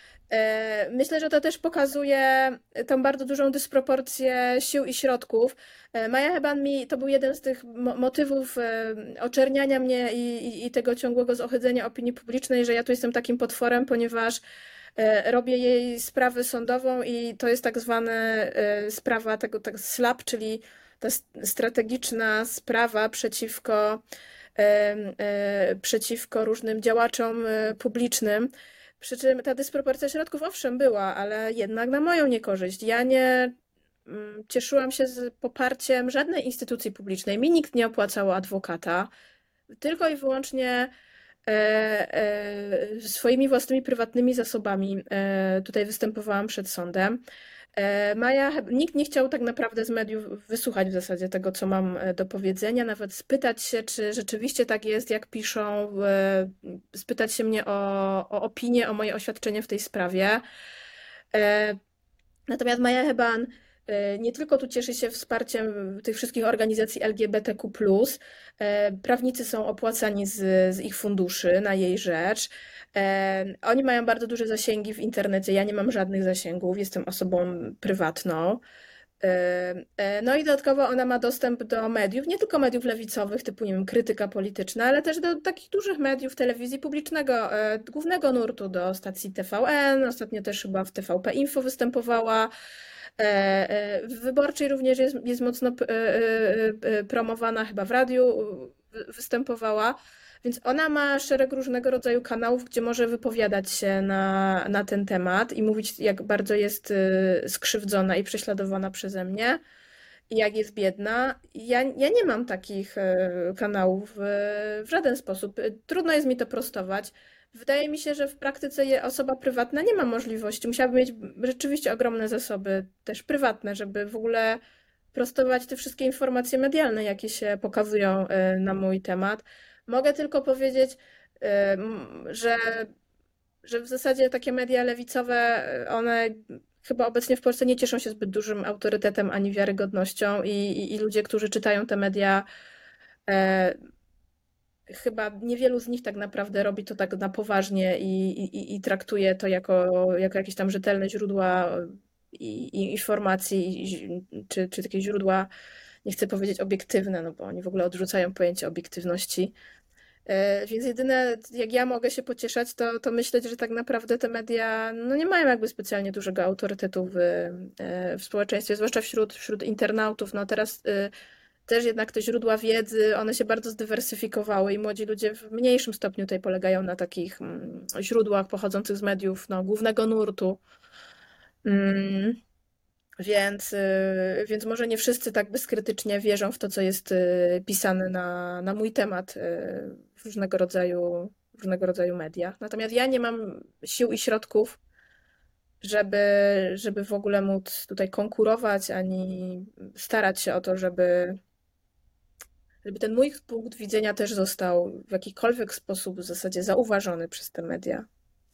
E, Myślę, że to też pokazuje tą bardzo dużą dysproporcję sił i środków. E, Maja Heban mi to był jeden z tych mo- motywów e, oczerniania mnie i, i, i tego ciągłego zohydzenia opinii publicznej, że ja tu jestem takim potworem, ponieważ e, robię jej sprawę sądową i to jest tak zwana e, sprawa tego tak slap, czyli ta s- strategiczna sprawa przeciwko, e, e, przeciwko różnym działaczom e, publicznym. Przy czym ta dysproporcja środków owszem była, ale jednak na moją niekorzyść. Ja nie mm, cieszyłam się z poparciem żadnej instytucji publicznej. Mi nikt nie opłacał adwokata, tylko i wyłącznie e, e, swoimi własnymi prywatnymi zasobami e, tutaj występowałam przed sądem. E, Maja, Heb- nikt nie chciał tak naprawdę z mediów wysłuchać w zasadzie tego, co mam e, do powiedzenia, nawet spytać się, czy rzeczywiście tak jest, jak piszą, e, spytać się mnie o, o opinię, o moje oświadczenie w tej sprawie. E, Natomiast Maja Heban e, nie tylko tu cieszy się wsparciem tych wszystkich organizacji L G B T Q plus, e, prawnicy są opłacani z, z ich funduszy na jej rzecz. E, Oni mają bardzo duże zasięgi w internecie, ja nie mam żadnych zasięgów, jestem osobą prywatną. E, e, No i dodatkowo ona ma dostęp do mediów, nie tylko mediów lewicowych, typu, nie wiem, Krytyka Polityczna, ale też do takich dużych mediów telewizji publicznego, e, głównego nurtu, do stacji T V N, ostatnio też chyba w T V P Info występowała. E, e, W Wyborczej również jest, jest mocno e, e, e, promowana, chyba w radiu wy- występowała. Więc ona ma szereg różnego rodzaju kanałów, gdzie może wypowiadać się na, na ten temat i mówić, jak bardzo jest y, skrzywdzona i prześladowana przeze mnie i jak jest biedna. Ja, ja nie mam takich y, kanałów y, w żaden sposób. Y, Trudno jest mi to prostować. Wydaje mi się, że w praktyce je- osoba prywatna nie ma możliwości. Musiałaby mieć rzeczywiście ogromne zasoby, też prywatne, żeby w ogóle prostować te wszystkie informacje medialne, jakie się pokazują y, na mój temat. Mogę tylko powiedzieć, y, m, że, że w zasadzie takie media lewicowe, y, one chyba obecnie w Polsce nie cieszą się zbyt dużym autorytetem ani wiarygodnością i, i, i ludzie, którzy czytają te media, e, chyba niewielu z nich tak naprawdę robi to tak na poważnie i, i, i traktuje to jako, jako jakieś tam rzetelne źródła i, i informacji, i, czy, czy takie źródła, nie chcę powiedzieć obiektywne, no bo oni w ogóle odrzucają pojęcie obiektywności. E, Więc jedyne, jak ja mogę się pocieszać, to, to myśleć, że tak naprawdę te media no nie mają jakby specjalnie dużego autorytetu w, e, w społeczeństwie, zwłaszcza wśród, wśród internautów. No teraz e, też jednak te źródła wiedzy, one się bardzo zdywersyfikowały i młodzi ludzie w mniejszym stopniu tutaj polegają na takich mm, źródłach pochodzących z mediów no, głównego nurtu. Mm, Więc, y, więc może nie wszyscy tak bezkrytycznie wierzą w to, co jest y, pisane na, na mój temat y, w różnego rodzaju, w różnego rodzaju mediach. Natomiast ja nie mam sił i środków, żeby, żeby w ogóle móc tutaj konkurować, ani starać się o to, żeby, żeby ten mój punkt widzenia też został w jakikolwiek sposób w zasadzie zauważony przez te media.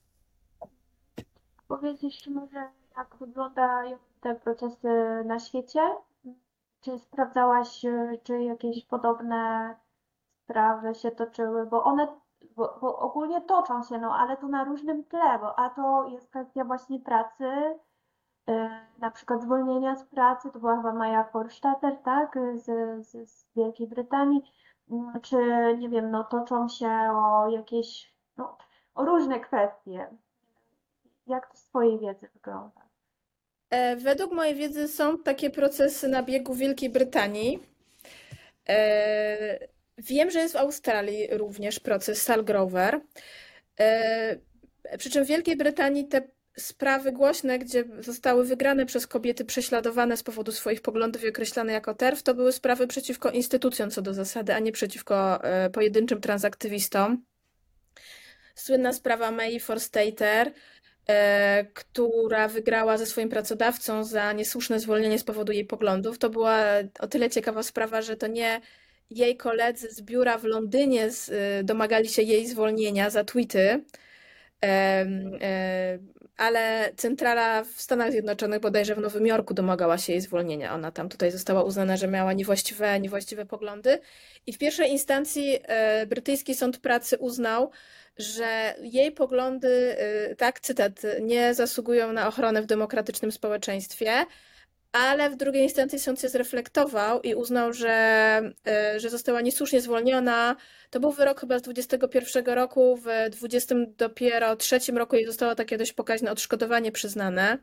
Powiedz jeszcze może, jak wyglądają te procesy na świecie? Czy sprawdzałaś, y, czy jakieś podobne sprawy się toczyły? Bo one, bo, bo ogólnie toczą się, no ale to na różnym tle, bo a to jest kwestia właśnie pracy, y, na przykład zwolnienia z pracy, to była chyba Maja Forstater, tak, z, z, z Wielkiej Brytanii, Mm, czy nie wiem, no toczą się o jakieś, no, o różne kwestie. Jak to z twojej wiedzy wygląda? E, Według mojej wiedzy są takie procesy na biegu w Wielkiej Brytanii. E, Wiem, że jest w Australii również proces Salgrover. E, Przy czym w Wielkiej Brytanii te sprawy głośne, gdzie zostały wygrane przez kobiety prześladowane z powodu swoich poglądów i określane jako TERF, to były sprawy przeciwko instytucjom co do zasady, a nie przeciwko e, pojedynczym transaktywistom. Słynna sprawa May Forstater, e, która wygrała ze swoim pracodawcą za niesłuszne zwolnienie z powodu jej poglądów. To była o tyle ciekawa sprawa, że to nie jej koledzy z biura w Londynie z, y, domagali się jej zwolnienia za tweety, em, e, ale centrala w Stanach Zjednoczonych, bodajże w Nowym Jorku, domagała się jej zwolnienia. Ona tam tutaj została uznana, że miała niewłaściwe, niewłaściwe poglądy. I w pierwszej instancji e, brytyjski sąd pracy uznał, że jej poglądy, y, tak, cytat, nie zasługują na ochronę w demokratycznym społeczeństwie, ale w drugiej instancji sąd się zreflektował i uznał, że, y, że została niesłusznie zwolniona. To był wyrok chyba z dwudziestego pierwszego roku, w dwudziestym dopiero trzecim roku jej zostało takie dość pokaźne odszkodowanie przyznane.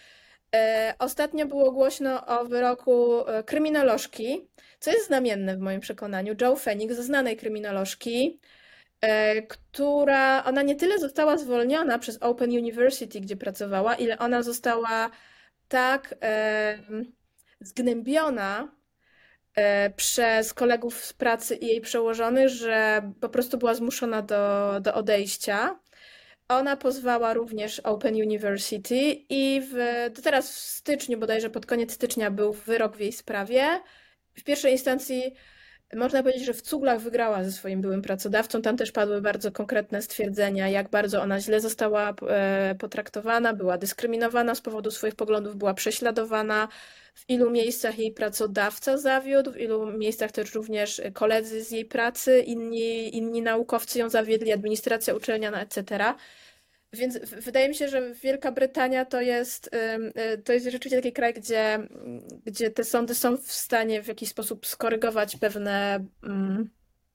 E, Ostatnio było głośno o wyroku e, kryminolożki, co jest znamienne w moim przekonaniu. Jo Fenix, znanej kryminolożki, e, która ona nie tyle została zwolniona przez Open University, gdzie pracowała, ile ona została tak e, zgnębiona e, przez kolegów z pracy i jej przełożonych, że po prostu była zmuszona do, do odejścia. Ona pozwała również Open University i w, to teraz w styczniu, bodajże pod koniec stycznia, był wyrok w jej sprawie. W pierwszej instancji można powiedzieć, że w cuglach wygrała ze swoim byłym pracodawcą. Tam też padły bardzo konkretne stwierdzenia, jak bardzo ona źle została e, potraktowana, była dyskryminowana z powodu swoich poglądów, była prześladowana. W ilu miejscach jej pracodawca zawiódł, w ilu miejscach też również koledzy z jej pracy, inni, inni naukowcy ją zawiedli, administracja uczelniana, et cetera. Więc w- wydaje mi się, że Wielka Brytania to jest, ym, y, to jest rzeczywiście taki kraj, gdzie, mm, gdzie te sądy są w stanie w jakiś sposób skorygować pewne, mm,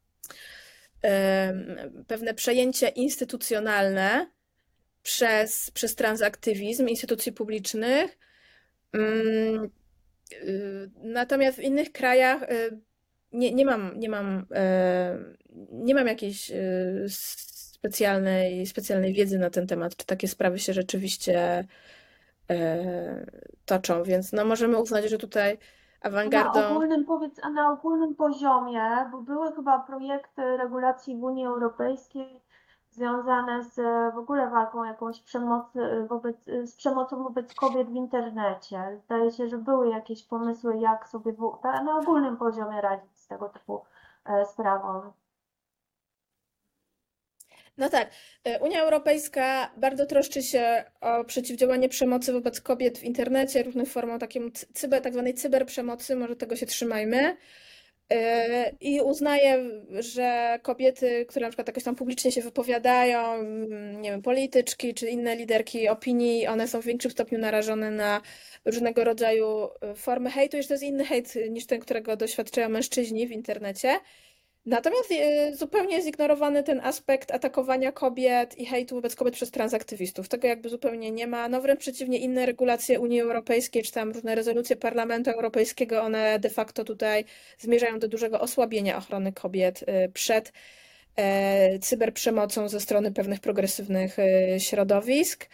ym, pewne przejęcie instytucjonalne przez, przez transaktywizm instytucji publicznych. Ym, y, Natomiast w innych krajach y, nie, nie mam, nie mam, y, nie mam jakiejś y, specjalnej, specjalnej wiedzy na ten temat, czy takie sprawy się rzeczywiście e, toczą, więc no możemy uznać, że tutaj A na awangardą. ogólnym, powiedz, a na ogólnym poziomie, bo były chyba projekty regulacji w Unii Europejskiej związane z w ogóle walką jakąś przemocy wobec, z przemocą wobec kobiet w internecie. Zdaje się, że były jakieś pomysły, jak sobie w, na ogólnym poziomie radzić z tego typu e, sprawą. No tak, e, Unia Europejska bardzo troszczy się o przeciwdziałanie przemocy wobec kobiet w internecie, różnych formą takiej cyber, tak zwanej cyberprzemocy, może tego się trzymajmy. E, I uznaje, że kobiety, które na przykład jakoś tam publicznie się wypowiadają, mm, nie wiem, polityczki czy inne liderki opinii, one są w większym stopniu narażone na różnego rodzaju e, formy hejtu, i że to jest inny hejt niż ten, którego doświadczają mężczyźni w internecie. Natomiast e, zupełnie zignorowany ten aspekt atakowania kobiet i hejtu wobec kobiet przez transaktywistów. Tego jakby zupełnie nie ma. No wręcz przeciwnie, inne regulacje Unii Europejskiej, czy tam różne rezolucje Parlamentu Europejskiego, one de facto tutaj zmierzają do dużego osłabienia ochrony kobiet e, przed e, cyberprzemocą ze strony pewnych progresywnych e, środowisk.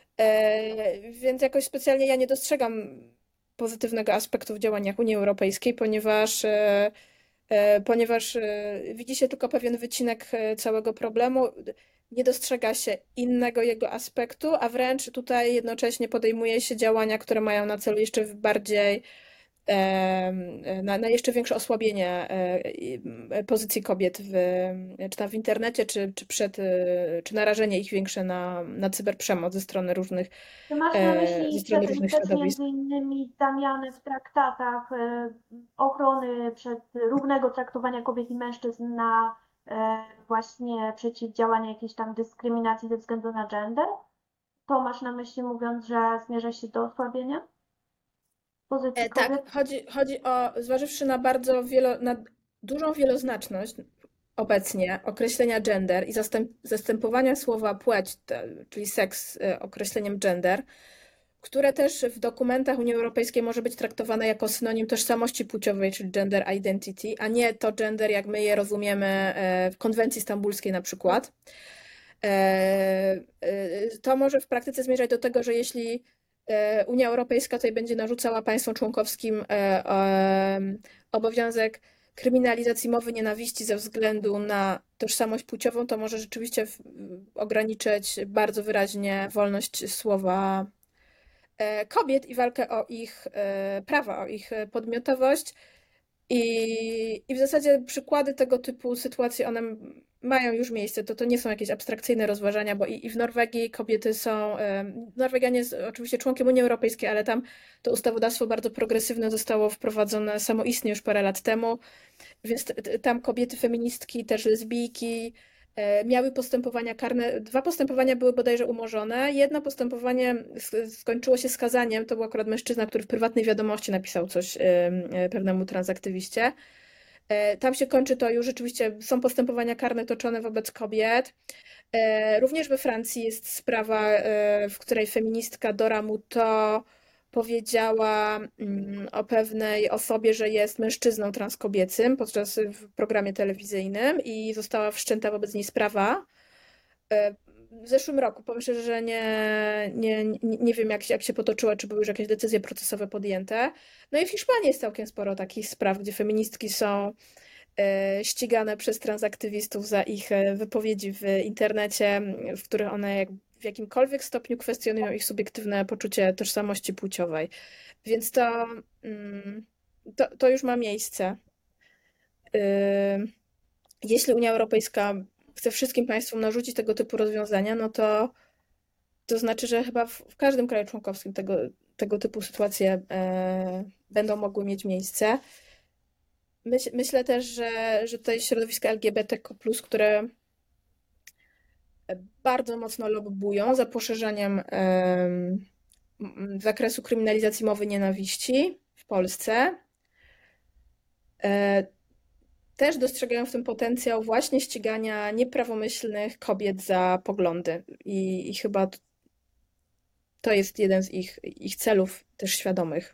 E, Więc jakoś specjalnie ja nie dostrzegam pozytywnego aspektu w działaniach Unii Europejskiej, ponieważ e, e, ponieważ e, widzi się tylko pewien wycinek e, całego problemu, nie dostrzega się innego jego aspektu, a wręcz tutaj jednocześnie podejmuje się działania, które mają na celu jeszcze bardziej e, na, na jeszcze większe osłabienie e, i- e, pozycji kobiet w, czy tam w internecie, czy, czy przed, e, czy narażenie ich większe na, na cyberprzemoc ze strony różnych, Czy masz na e, ze myśli strony przepis różnych też środowisk. między innymi zamiany w traktatach e, ochrony przed równego traktowania kobiet i mężczyzn na e, właśnie przeciwdziałanie jakiejś tam dyskryminacji ze względu na gender? To masz na myśli, mówiąc, że zmierza się do osłabienia pozycji E, kobiet? tak, chodzi, chodzi o, zważywszy na bardzo wielo, na dużą wieloznaczność obecnie określenia gender i zastęp, zastępowania słowa płeć, te- czyli seks, e, określeniem gender, które też w dokumentach Unii Europejskiej może być traktowane jako synonim tożsamości płciowej, czyli gender identity, a nie to gender, jak my je rozumiemy e, w konwencji stambulskiej na przykład. E, e, To może w praktyce zmierzać do tego, że jeśli e, Unia Europejska tutaj będzie narzucała państwom członkowskim e, e, obowiązek kryminalizacji mowy nienawiści ze względu na tożsamość płciową, to może rzeczywiście w- ograniczyć bardzo wyraźnie wolność słowa e, kobiet i walkę o ich e, prawa, o ich e, podmiotowość. I, I w zasadzie przykłady tego typu sytuacji, one mają już miejsce. To, to nie są jakieś abstrakcyjne rozważania, bo i, i w Norwegii kobiety są. em, Norwegia nie jest oczywiście członkiem Unii Europejskiej, ale tam to ustawodawstwo bardzo progresywne zostało wprowadzone samoistnie już parę lat temu, więc t- t- tam kobiety feministki, też lesbijki e, miały postępowania karne. Dwa postępowania były bodajże umorzone. Jedno postępowanie sk- skończyło się skazaniem. To był akurat mężczyzna, który w prywatnej wiadomości napisał coś em, e, pewnemu transaktywiście. E, Tam się kończy to już rzeczywiście są postępowania karne toczone wobec kobiet. E, Również we Francji jest sprawa, e, w której feministka Dora Muto powiedziała mm, o pewnej osobie, że jest mężczyzną transkobiecym podczas w programie telewizyjnym i została wszczęta wobec niej sprawa. E, W zeszłym roku, powiem szczerze, że nie, nie, nie, nie wiem jak się, jak się potoczyła, czy były już jakieś decyzje procesowe podjęte. No i w Hiszpanii jest całkiem sporo takich spraw, gdzie feministki są e, ścigane przez transaktywistów za ich e, wypowiedzi w internecie, w których one jak, w jakimkolwiek stopniu kwestionują ich subiektywne poczucie tożsamości płciowej. Więc to, mm, to, to już ma miejsce. Y, Jeśli Unia Europejska chce wszystkim państwom narzucić tego typu rozwiązania, no to to znaczy, że chyba w, w każdym kraju członkowskim tego, tego typu sytuacje e, będą mogły mieć miejsce. Myśl, myślę też, że, że tutaj środowiska L G B T Q plus, które bardzo mocno lobbują za poszerzaniem em, m, zakresu kryminalizacji mowy nienawiści w Polsce, e, też dostrzegają w tym potencjał właśnie ścigania nieprawomyślnych kobiet za poglądy. I, i chyba t- to jest jeden z ich, ich celów też świadomych.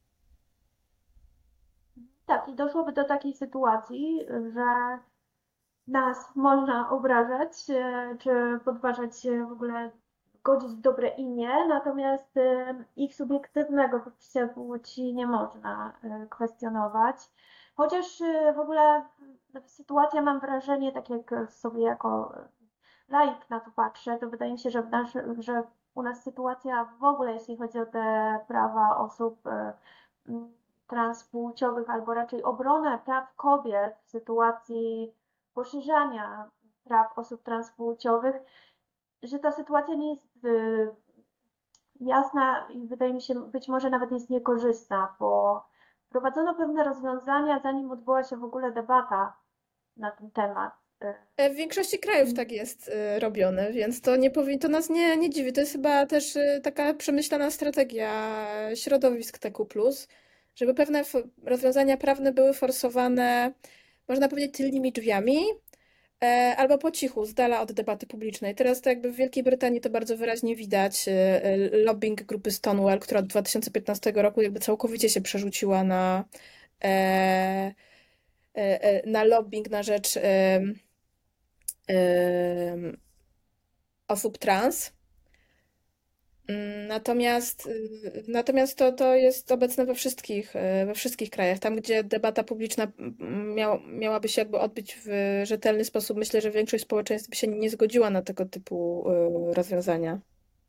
Tak, i doszłoby do takiej sytuacji, że nas można obrażać, e, czy podważać e, w ogóle, godzić w dobre imię, natomiast e, ich subiektywnego poczucia płci nie można e, kwestionować. Chociaż e, w ogóle sytuacja, mam wrażenie, tak jak sobie jako laik na to patrzę, to wydaje mi się, że, w nasz, że u nas sytuacja w ogóle, jeśli chodzi o te prawa osób e, m, transpłciowych, albo raczej obronę praw kobiet w sytuacji poszerzania praw osób transpłciowych, że ta sytuacja nie jest y, jasna i wydaje mi się być może nawet jest niekorzystna, bo wprowadzono pewne rozwiązania, zanim odbyła się w ogóle debata na ten temat. Y, E, W większości krajów tak jest e, robione, więc to nie powi- to nas nie, nie dziwi. To jest chyba też e, taka przemyślana strategia środowisk T Q plus, żeby pewne f- rozwiązania prawne były forsowane, można powiedzieć, tylnymi drzwiami, e, albo po cichu, z dala od debaty publicznej. Teraz to jakby w Wielkiej Brytanii to bardzo wyraźnie widać. e, e, Lobbying grupy Stonewall, która od dwa tysiące piętnastego roku jakby całkowicie się przerzuciła na, e, e, e, na lobbying na rzecz em, em, osób trans. Mm, Natomiast, y, natomiast to, to jest obecne we wszystkich, y, we wszystkich krajach. Tam, gdzie debata publiczna mm, miał, miałaby się jakby odbyć w rzetelny sposób, myślę, że większość społeczeństw by się nie zgodziła na tego typu y, rozwiązania.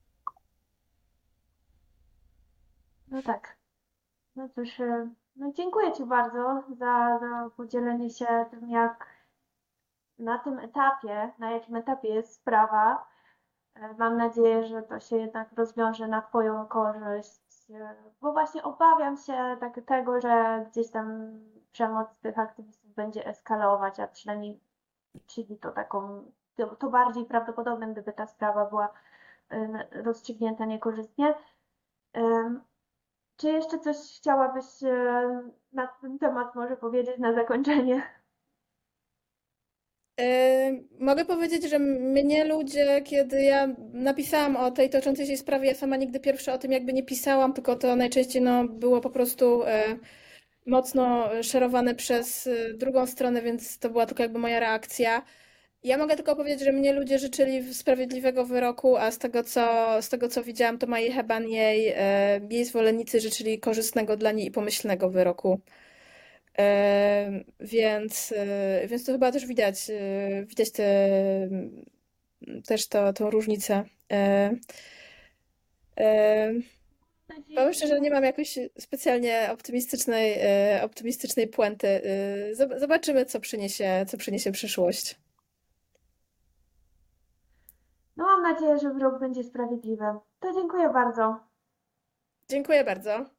No tak. No cóż, y, no dziękuję Ci bardzo za, za podzielenie się tym, jak na tym etapie, na jakim etapie jest sprawa. E, Mam nadzieję, że to się jednak rozwiąże na Twoją korzyść, e, bo właśnie obawiam się tak tego, że gdzieś tam przemoc tych aktywistów będzie eskalować, a przynajmniej czyli to taką, to, to bardziej prawdopodobne, gdyby ta sprawa była e, rozstrzygnięta niekorzystnie. Em, Czy jeszcze coś chciałabyś e, na ten temat może powiedzieć na zakończenie? Y, Mogę powiedzieć, że mnie ludzie, kiedy ja napisałam o tej toczącej się sprawie, ja sama nigdy pierwsze o tym jakby nie pisałam, tylko to najczęściej no, było po prostu y, mocno szerowane przez y, drugą stronę, więc to była tylko jakby moja reakcja. Ja mogę tylko powiedzieć, że mnie ludzie życzyli sprawiedliwego wyroku, a z tego co, z tego co widziałam, to Maji Heban jej, e, jej zwolennicy życzyli korzystnego dla niej i pomyślnego wyroku. E, Więc, e, więc to chyba też widać, e, widać te, też to, tą różnicę. E, e, Mam nadzieję, Powiem że szczerze, nie mam jakoś specjalnie optymistycznej, e, optymistycznej puenty. E, zob- Zobaczymy, co przyniesie, co przyniesie przyszłość. no mam nadzieję, że wyrok będzie sprawiedliwy. To dziękuję bardzo. Dziękuję bardzo.